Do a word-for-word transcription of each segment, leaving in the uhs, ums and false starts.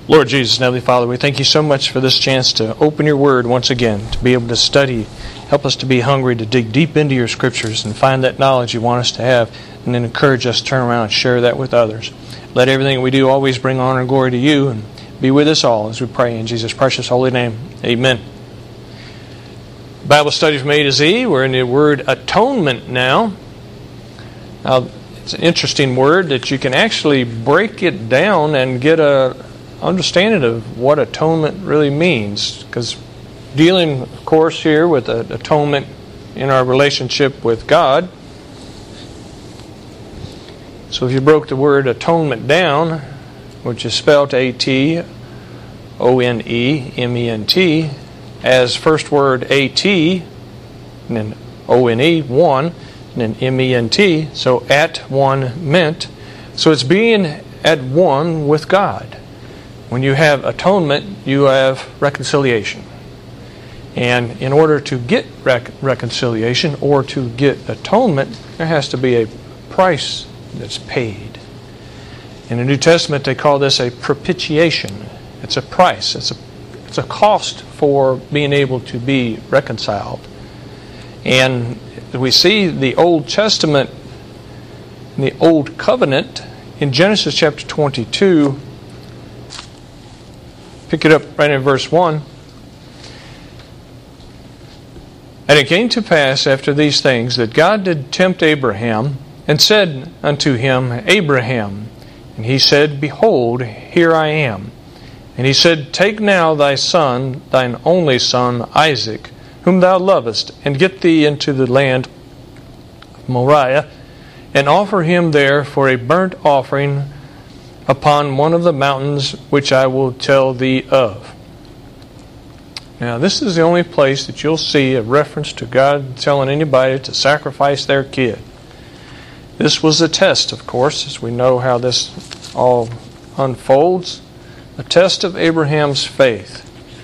Lord Jesus, Heavenly Father, we thank you so much for this chance to open your word once again, to be able to study. Help us to be hungry to dig deep into your scriptures and find that knowledge you want us to have, and then encourage us to turn around and share that with others. Let everything we do always bring honor and glory to you, and be with us all as we pray in Jesus' precious holy name. Amen. Bible study from A to Z. We're in the word atonement now. Now, it's an interesting word that you can actually break it down and get a understanding of what atonement really means, because dealing, of course, here with atonement in our relationship with God. So if you broke the word atonement down, which is spelled A T O N E M E N T, as first word A T, and then O N E, one, and then M E N T, so at one meant. So it's being at one with God. When you have atonement, you have reconciliation. And in order to get rec- reconciliation or to get atonement, there has to be a price that's paid. In the New Testament, they call this a propitiation. It's a price. It's a, it's a cost for being able to be reconciled. And we see the Old Testament, the Old Covenant, in Genesis chapter twenty-two. Pick it up right in verse one. And it came to pass after these things that God did tempt Abraham, and said unto him, Abraham. And he said, Behold, here I am. And he said, Take now thy son, thine only son, Isaac, whom thou lovest, and get thee into the land of Moriah, and offer him there for a burnt offering upon one of the mountains which I will tell thee of. Now, this is the only place that you'll see a reference to God telling anybody to sacrifice their kid. This was a test, of course, as we know how this all unfolds. A test of Abraham's faith.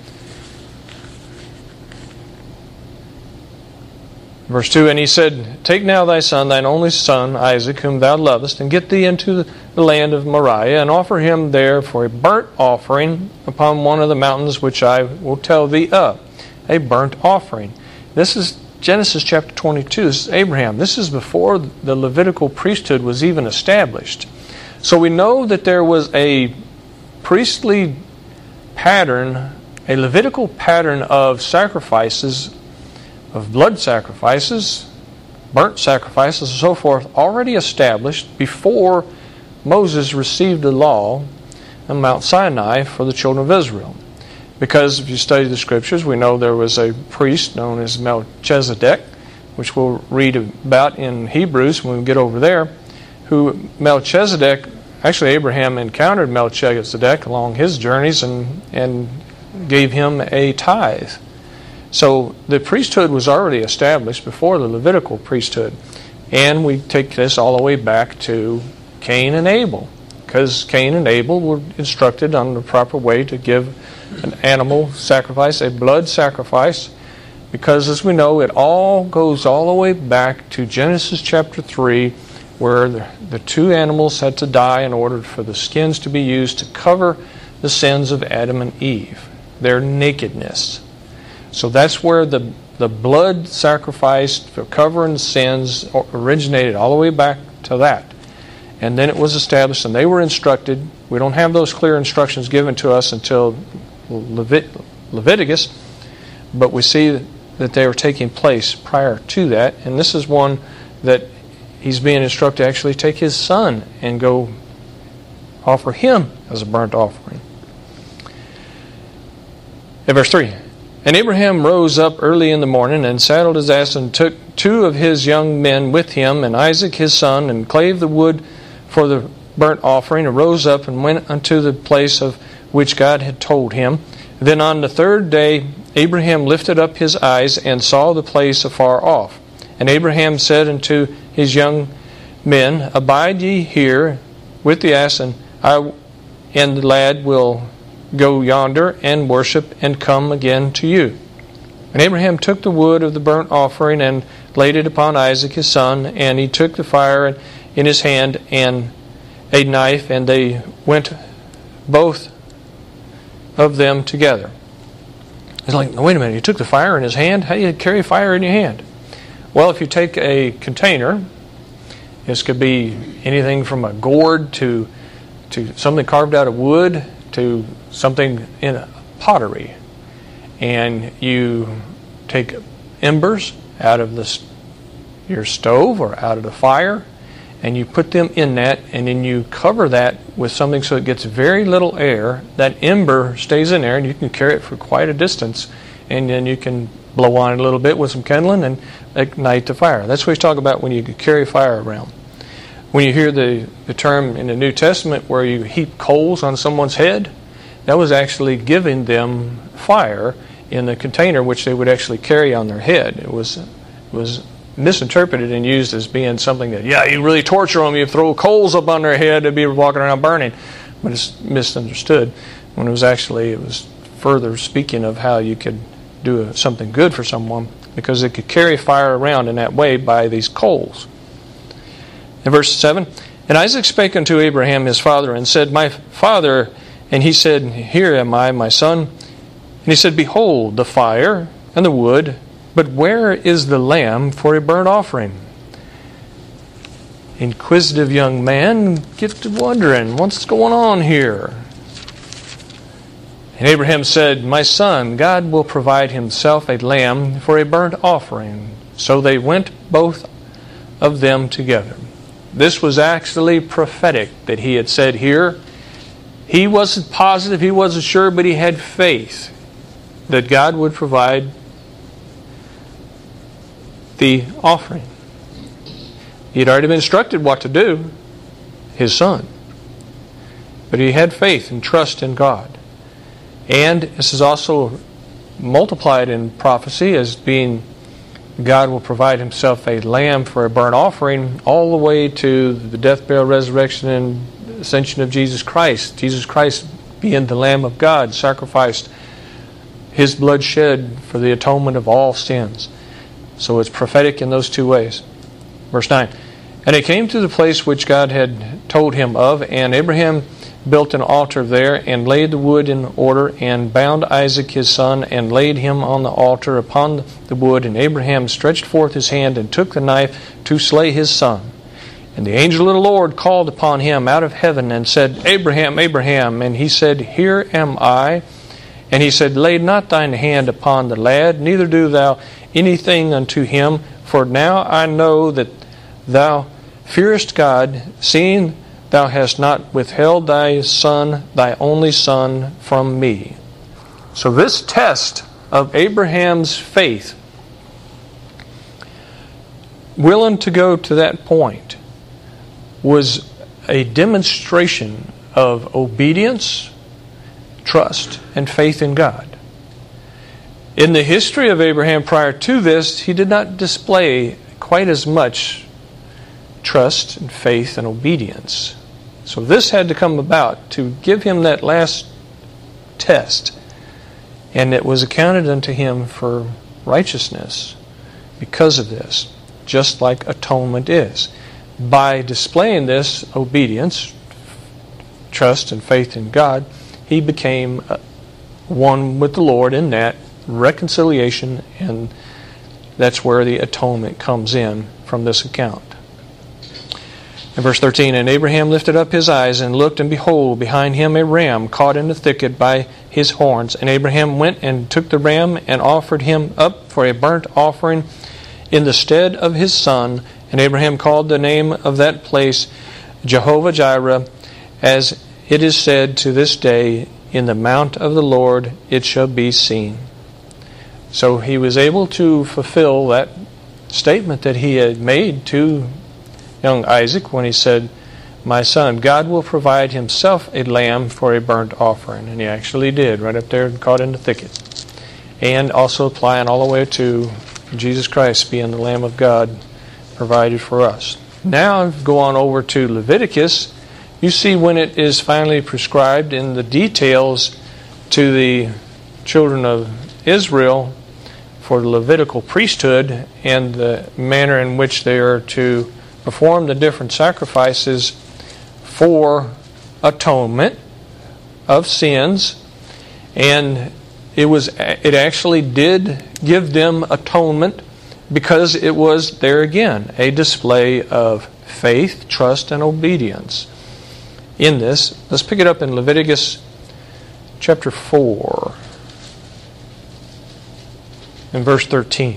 Verse two, And he said, Take now thy son, thine only son, Isaac, whom thou lovest, and get thee into the land of Moriah, and offer him there for a burnt offering upon one of the mountains which I will tell thee of. A burnt offering. This is Genesis chapter twenty-two. This is Abraham. This is before the Levitical priesthood was even established. So we know that there was a priestly pattern, a Levitical pattern of sacrifices, of blood sacrifices, burnt sacrifices, and so forth, already established before Moses received the law on Mount Sinai for the children of Israel. Because if you study the Scriptures, we know there was a priest known as Melchizedek, which we'll read about in Hebrews when we get over there, who Melchizedek, actually Abraham encountered Melchizedek along his journeys and, and gave him a tithe. So the priesthood was already established before the Levitical priesthood. And we take this all the way back to Cain and Abel, because Cain and Abel were instructed on the proper way to give an animal sacrifice, a blood sacrifice, because as we know, it all goes all the way back to Genesis chapter three, where the, the two animals had to die in order for the skins to be used to cover the sins of Adam and Eve, their nakedness. So that's where the, the blood sacrifice for covering sins originated, all the way back to that. And then it was established, and they were instructed. We don't have those clear instructions given to us until Levit- Leviticus, but we see that they were taking place prior to that. And this is one that he's being instructed to actually take his son and go offer him as a burnt offering. In verse three, And Abraham rose up early in the morning, and saddled his ass, and took two of his young men with him, and Isaac his son, and clave the wood for the burnt offering, and rose up and went unto the place of which God had told him. Then on the third day Abraham lifted up his eyes, and saw the place afar off. And Abraham said unto his young men, Abide ye here with the ass, and I and the lad will go yonder and worship, and come again to you. And Abraham took the wood of the burnt offering, and laid it upon Isaac his son, and he took the fire in his hand and a knife, and they went both of them together. It's like, wait a minute, he took the fire in his hand? How do you carry fire in your hand? Well, if you take a container, this could be anything from a gourd to, to something carved out of wood to something in a pottery. And you take embers out of the, your stove or out of the fire, and you put them in that, and then you cover that with something so it gets very little air. That ember stays in there, and you can carry it for quite a distance, and then you can blow on it a little bit with some kindling and ignite the fire. That's what he's talking about when you carry fire around. When you hear the, the term in the New Testament where you heap coals on someone's head, that was actually giving them fire in the container which they would actually carry on their head. It was, it was misinterpreted and used as being something that, yeah, you really torture them, you throw coals up on their head, they'd be walking around burning. But it's misunderstood when it was actually, it was further speaking of how you could do a, something good for someone, because they could carry fire around in that way by these coals. In verse seven, and Isaac spake unto Abraham his father, and said, My father. And he said, Here am I, my son. And he said, Behold, the fire and the wood, but where is the lamb for a burnt offering? Inquisitive young man gets to wondering, what's going on here? And Abraham said, My son, God will provide himself a lamb for a burnt offering. So they went both of them together. This was actually prophetic that he had said here. He wasn't positive, he wasn't sure, but he had faith that God would provide the offering. He had already been instructed what to do, his son. But he had faith and trust in God. And this is also multiplied in prophecy as being God will provide himself a lamb for a burnt offering, all the way to the death, burial, resurrection, and ascension of Jesus Christ. Jesus Christ being the Lamb of God, sacrificed, his blood shed for the atonement of all sins. So it's prophetic in those two ways. Verse nine, and it came to the place which God had told him of, and Abraham built an altar there, and laid the wood in order, and bound Isaac his son, and laid him on the altar upon the wood. And Abraham stretched forth his hand, and took the knife to slay his son. And the angel of the Lord called upon him out of heaven, and said, Abraham, Abraham. And he said, Here am I. And he said, Lay not thine hand upon the lad, neither do thou anything unto him, for now I know that thou fearest God, seeing thou hast not withheld thy son, thy only son, from me. So this test of Abraham's faith, willing to go to that point, was a demonstration of obedience, trust, and faith in God. In the history of Abraham prior to this, he did not display quite as much trust and faith and obedience. So this had to come about to give him that last test. And it was accounted unto him for righteousness because of this, just like atonement is. By displaying this obedience, trust, and faith in God, he became one with the Lord in that reconciliation, and that's where the atonement comes in from this account. In verse thirteen, and Abraham lifted up his eyes and looked, and behold, behind him a ram caught in the thicket by his horns. And Abraham went and took the ram and offered him up for a burnt offering in the stead of his son. And Abraham called the name of that place Jehovah-Jireh, as it is said to this day, In the mount of the Lord it shall be seen. So he was able to fulfill that statement that he had made to young Isaac when he said, My son, God will provide himself a lamb for a burnt offering. And he actually did, right up there caught in the thicket. And also applying all the way to Jesus Christ being the Lamb of God provided for us. Now go on over to Leviticus. You see when it is finally prescribed in the details to the children of Israel for the Levitical priesthood and the manner in which they are to perform the different sacrifices for atonement of sins. And it was it actually did give them atonement, because it was, there again, a display of faith, trust, and obedience in this. Let's pick it up in Leviticus chapter four and verse thirteen.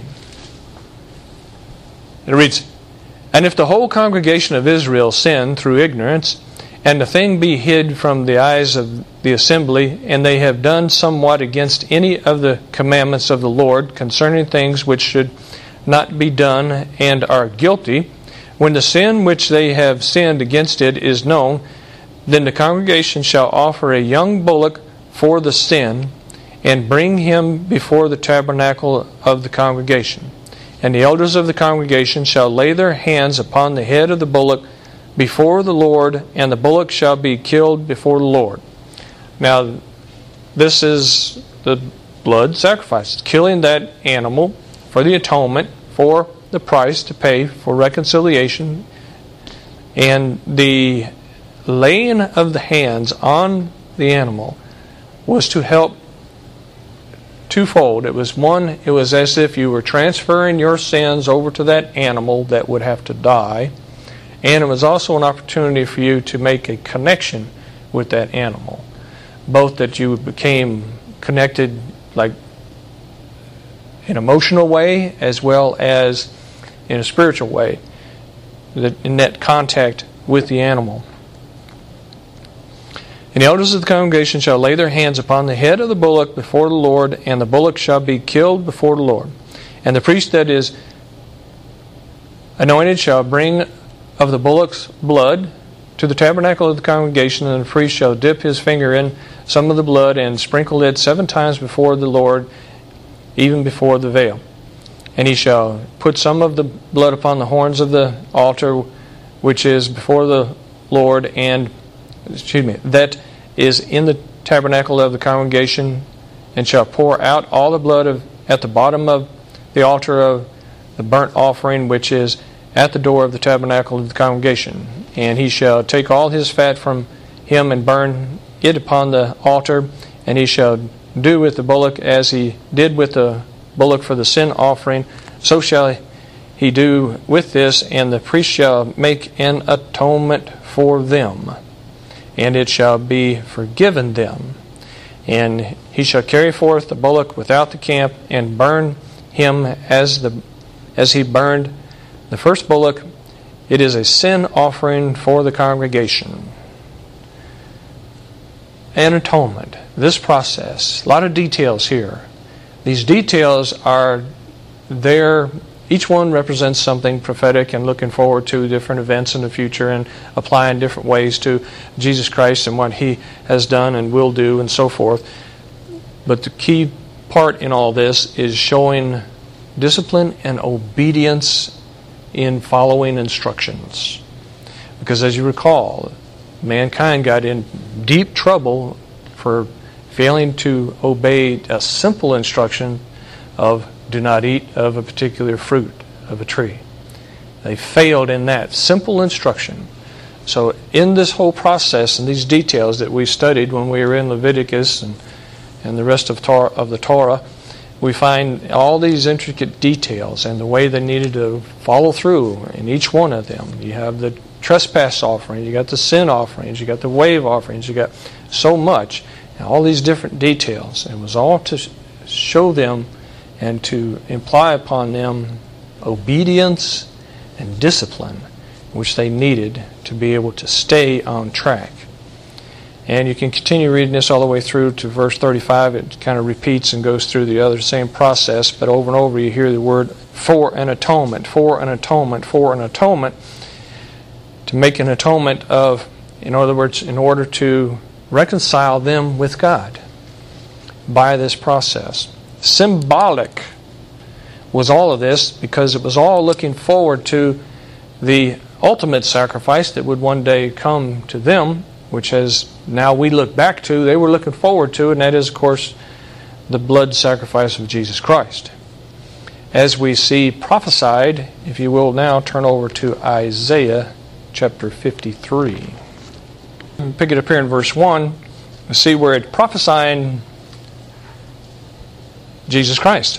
It reads, "And if the whole congregation of Israel sin through ignorance, and the thing be hid from the eyes of the assembly, and they have done somewhat against any of the commandments of the Lord concerning things which should not be done, and are guilty, when the sin which they have sinned against it is known, then the congregation shall offer a young bullock for the sin, and bring him before the tabernacle of the congregation. And the elders of the congregation shall lay their hands upon the head of the bullock before the Lord, and the bullock shall be killed before the Lord." Now, this is the blood sacrifice, killing that animal for the atonement, for the price to pay for reconciliation. And the laying of the hands on the animal was to help twofold. It was one, it was as if you were transferring your sins over to that animal that would have to die. And it was also an opportunity for you to make a connection with that animal. Both that you became connected like in an emotional way, as well as in a spiritual way, in that contact with the animal. "And the elders of the congregation shall lay their hands upon the head of the bullock before the Lord, and the bullock shall be killed before the Lord. And the priest that is anointed shall bring of the bullock's blood to the tabernacle of the congregation, and the priest shall dip his finger in some of the blood and sprinkle it seven times before the Lord, even before the veil. And he shall put some of the blood upon the horns of the altar, which is before the Lord, and excuse me, that is in the tabernacle of the congregation, and shall pour out all the blood of at the bottom of the altar of the burnt offering, which is at the door of the tabernacle of the congregation. And he shall take all his fat from him and burn it upon the altar, and he shall do with the bullock as he did with the bullock for the sin offering, so shall he do with this, and the priest shall make an atonement for them, and it shall be forgiven them. And he shall carry forth the bullock without the camp, and burn him as the as he burned the first bullock. It is a sin offering for the congregation." An atonement. This process, a lot of details here. These details are there. Each one represents something prophetic and looking forward to different events in the future and applying different ways to Jesus Christ and what He has done and will do and so forth. But the key part in all this is showing discipline and obedience in following instructions. Because as you recall, mankind got in deep trouble for failing to obey a simple instruction of do not eat of a particular fruit of a tree. They failed in that simple instruction. So in this whole process and these details that we studied when we were in Leviticus and, and the rest of, Torah, of the Torah, we find all these intricate details and the way they needed to follow through in each one of them. You have the trespass offering, you got the sin offerings, you got the wave offerings, you got so much, and all these different details. It was all to show them and to imply upon them obedience and discipline, which they needed to be able to stay on track. And you can continue reading this all the way through to verse thirty-five. It kind of repeats and goes through the other same process, but over and over you hear the word for an atonement, for an atonement, for an atonement, to make an atonement of, in other words, in order to reconcile them with God by this process. Symbolic was all of this because it was all looking forward to the ultimate sacrifice that would one day come to them, which has now we look back to, they were looking forward to, and that is, of course, the blood sacrifice of Jesus Christ. As we see prophesied, if you will now turn over to Isaiah chapter fifty-three. Pick it up here in verse one. See where it's prophesying Jesus Christ.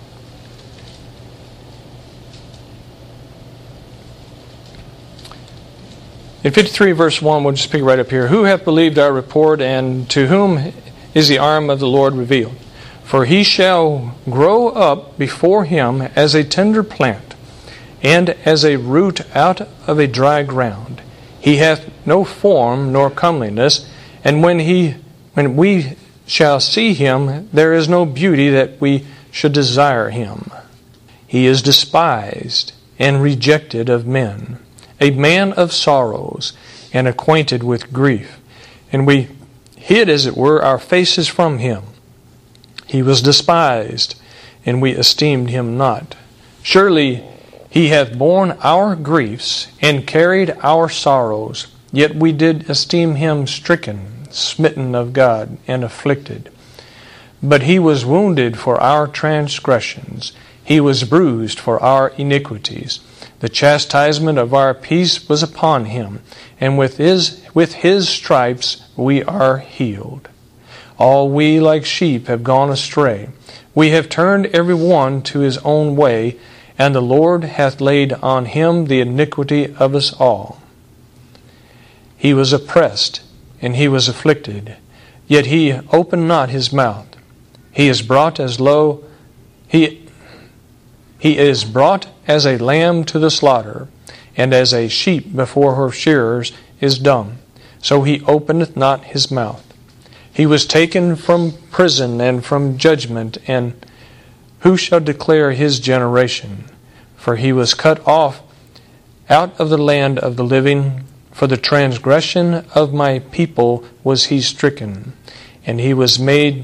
In fifty-three verse one, we'll just pick it right up here. Who hath believed our report, and to whom is the arm of the Lord revealed? For he shall grow up before him as a tender plant, and as a root out of a dry ground. He hath no form nor comeliness, and when he when we shall see him, there is no beauty that we should desire him. He is despised and rejected of men, a man of sorrows, and acquainted with grief. And we hid, as it were, our faces from him. He was despised, and we esteemed him not. Surely he hath borne our griefs, and carried our sorrows. Yet we did esteem him stricken, smitten of God, and afflicted. But he was wounded for our transgressions. He was bruised for our iniquities. The chastisement of our peace was upon him, and with his, with his stripes we are healed. All we like sheep have gone astray. We have turned every one to his own way, and the Lord hath laid on him the iniquity of us all. He was oppressed, and he was afflicted, yet he opened not his mouth. He is brought as low, he, he is brought as a lamb to the slaughter, and as a sheep before her shearers is dumb. So he openeth not his mouth. He was taken from prison and from judgment, and who shall declare his generation? For he was cut off out of the land of the living. For the transgression of my people was he stricken, and he was made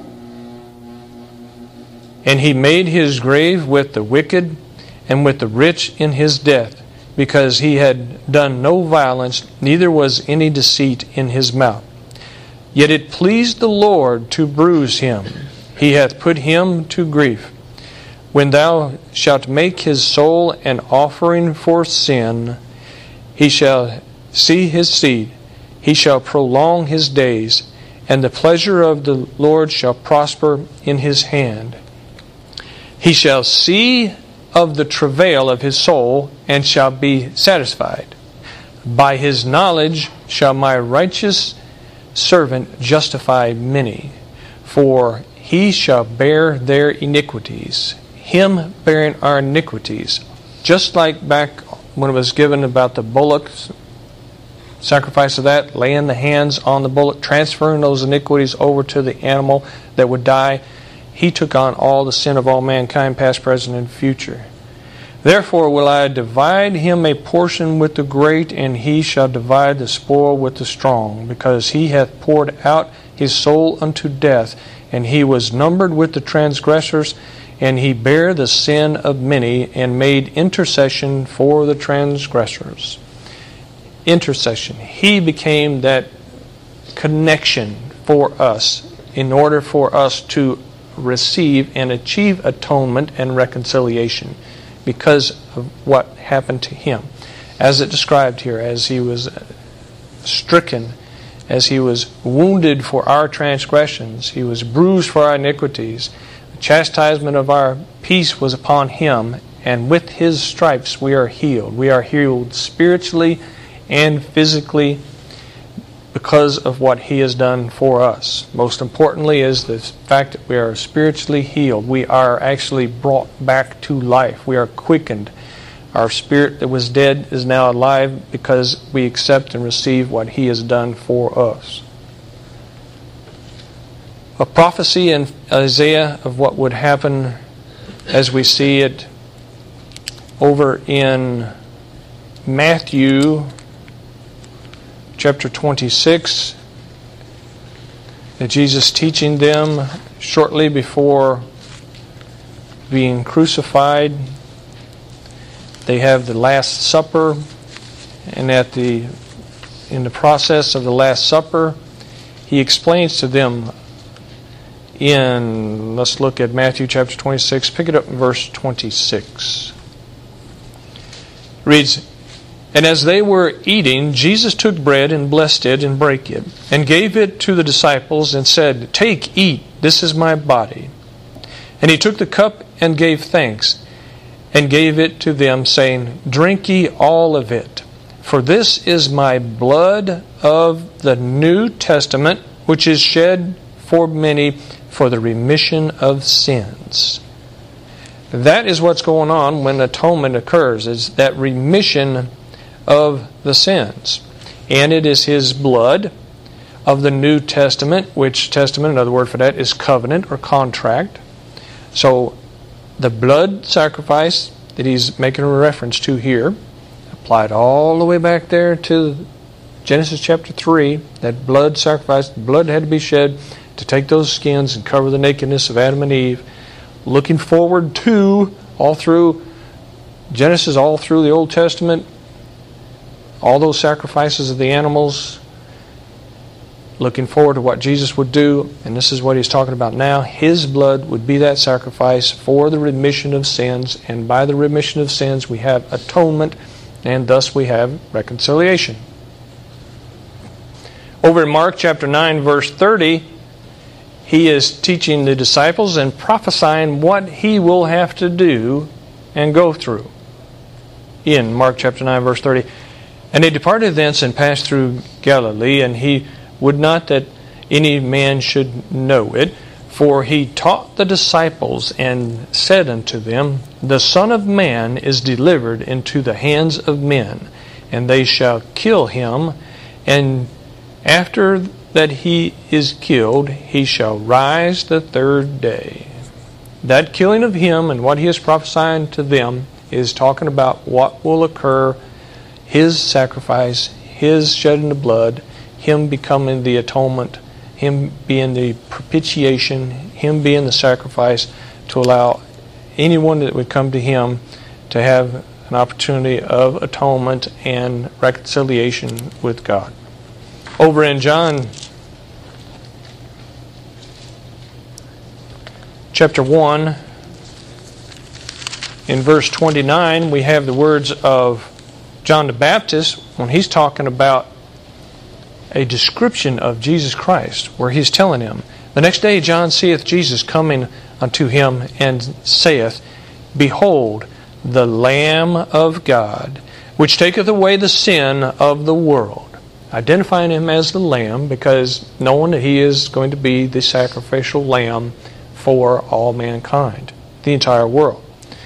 And he made his grave with the wicked and with the rich in his death, because he had done no violence, neither was any deceit in his mouth. Yet it pleased the Lord to bruise him. He hath put him to grief. When thou shalt make his soul an offering for sin, he shall see his seed. He shall prolong his days, and the pleasure of the Lord shall prosper in his hand. He shall see of the travail of his soul, and shall be satisfied. By his knowledge shall my righteous servant justify many, for he shall bear their iniquities, him bearing our iniquities. Just like back when it was given about the bullock, sacrifice of that, laying the hands on the bullock, transferring those iniquities over to the animal that would die. He took on all the sin of all mankind, past, present, and future. Therefore will I divide him a portion with the great, and he shall divide the spoil with the strong, because he hath poured out his soul unto death, and he was numbered with the transgressors, and he bare the sin of many, and made intercession for the transgressors. Intercession. He became that connection for us in order for us to receive and achieve atonement and reconciliation because of what happened to him. As it described here, as he was stricken, as he was wounded for our transgressions, he was bruised for our iniquities. The chastisement of our peace was upon him, and with his stripes we are healed. We are healed spiritually and physically because of what he has done for us. Most importantly is the fact that we are spiritually healed. We are actually brought back to life. We are quickened. Our spirit that was dead is now alive because we accept and receive what he has done for us. A prophecy in Isaiah of what would happen as we see it over in Matthew chapter twenty-six, that Jesus teaching them shortly before being crucified. They have the Last Supper, and at the in the process of the Last Supper, he explains to them in, let's look at Matthew chapter twenty-six, pick it up in verse twenty-six. It reads, And as they were eating, Jesus took bread and blessed it and brake it, and gave it to the disciples and said, Take, eat, this is my body. And he took the cup and gave thanks, and gave it to them, saying, Drink ye all of it, for this is my blood of the New Testament, which is shed for many for the remission of sins. That is what's going on when atonement occurs, is that remission of the sins. And it is His blood of the New Testament, which testament, another word for that, is covenant or contract. So the blood sacrifice that he's making a reference to here, applied all the way back there to Genesis chapter three, that blood sacrifice, blood had to be shed to take those skins and cover the nakedness of Adam and Eve. Looking forward to, all through Genesis, all through the Old Testament, all those sacrifices of the animals, looking forward to what Jesus would do, and this is what he's talking about now. His blood would be that sacrifice for the remission of sins, and by the remission of sins we have atonement, and thus we have reconciliation. Over in Mark chapter nine, verse thirty, he is teaching the disciples and prophesying what he will have to do and go through. In Mark chapter nine, verse thirty, And they departed thence and passed through Galilee, and he would not that any man should know it, for he taught the disciples and said unto them, The Son of Man is delivered into the hands of men, and they shall kill him, and after that he is killed, he shall rise the third day. That killing of him and what he is prophesying to them is talking about what will occur, his sacrifice, his shedding of blood, him becoming the atonement, him being the propitiation, him being the sacrifice to allow anyone that would come to him to have an opportunity of atonement and reconciliation with God. Over in John chapter one, in verse twenty-nine, we have the words of John the Baptist when he's talking about a description of Jesus Christ, where he's telling him, The next day John seeth Jesus coming unto him, and saith, Behold, the Lamb of God, which taketh away the sin of the world. Identifying him as the Lamb, because knowing that he is going to be the sacrificial Lamb for all mankind, the entire world.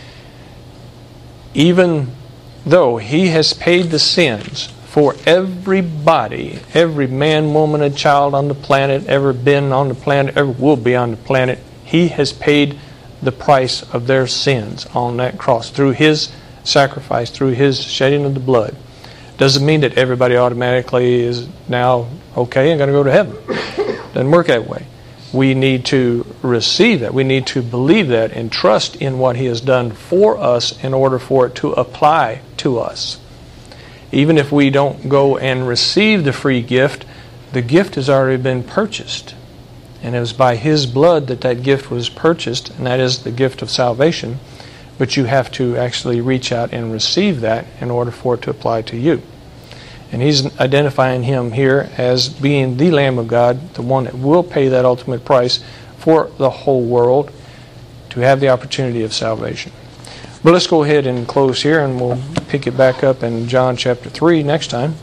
Even though he has paid the sins for everybody, every man, woman, and child on the planet, ever been on the planet, ever will be on the planet, he has paid the price of their sins on that cross through his sacrifice, through his shedding of the blood. Doesn't mean that everybody automatically is now okay and going to go to heaven. Doesn't work that way. We need to receive that. We need to believe that and trust in what he has done for us in order for it to apply to us. Even if we don't go and receive the free gift, the gift has already been purchased. And it was by his blood that that gift was purchased, and that is the gift of salvation. But you have to actually reach out and receive that in order for it to apply to you. And he's identifying him here as being the Lamb of God, the one that will pay that ultimate price for the whole world to have the opportunity of salvation. But let's go ahead and close here, and we'll pick it back up in John chapter three next time.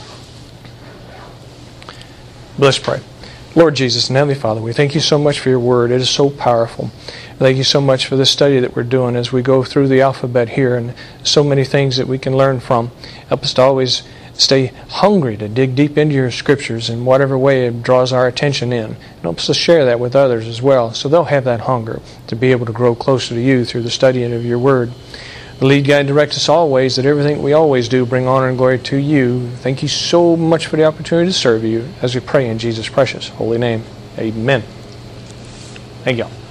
Let's pray. Lord Jesus and Heavenly Father, we thank you so much for your word. It is so powerful. Thank you so much for this study that we're doing as we go through the alphabet here, and so many things that we can learn from. Help us to always stay hungry to dig deep into your scriptures in whatever way it draws our attention in. And help us to share that with others as well, so they'll have that hunger to be able to grow closer to you through the studying of your word. Lead, guide, and direct us always, that everything we always do bring honor and glory to you. Thank you so much for the opportunity to serve you as we pray in Jesus' precious holy name. Amen. Thank you all.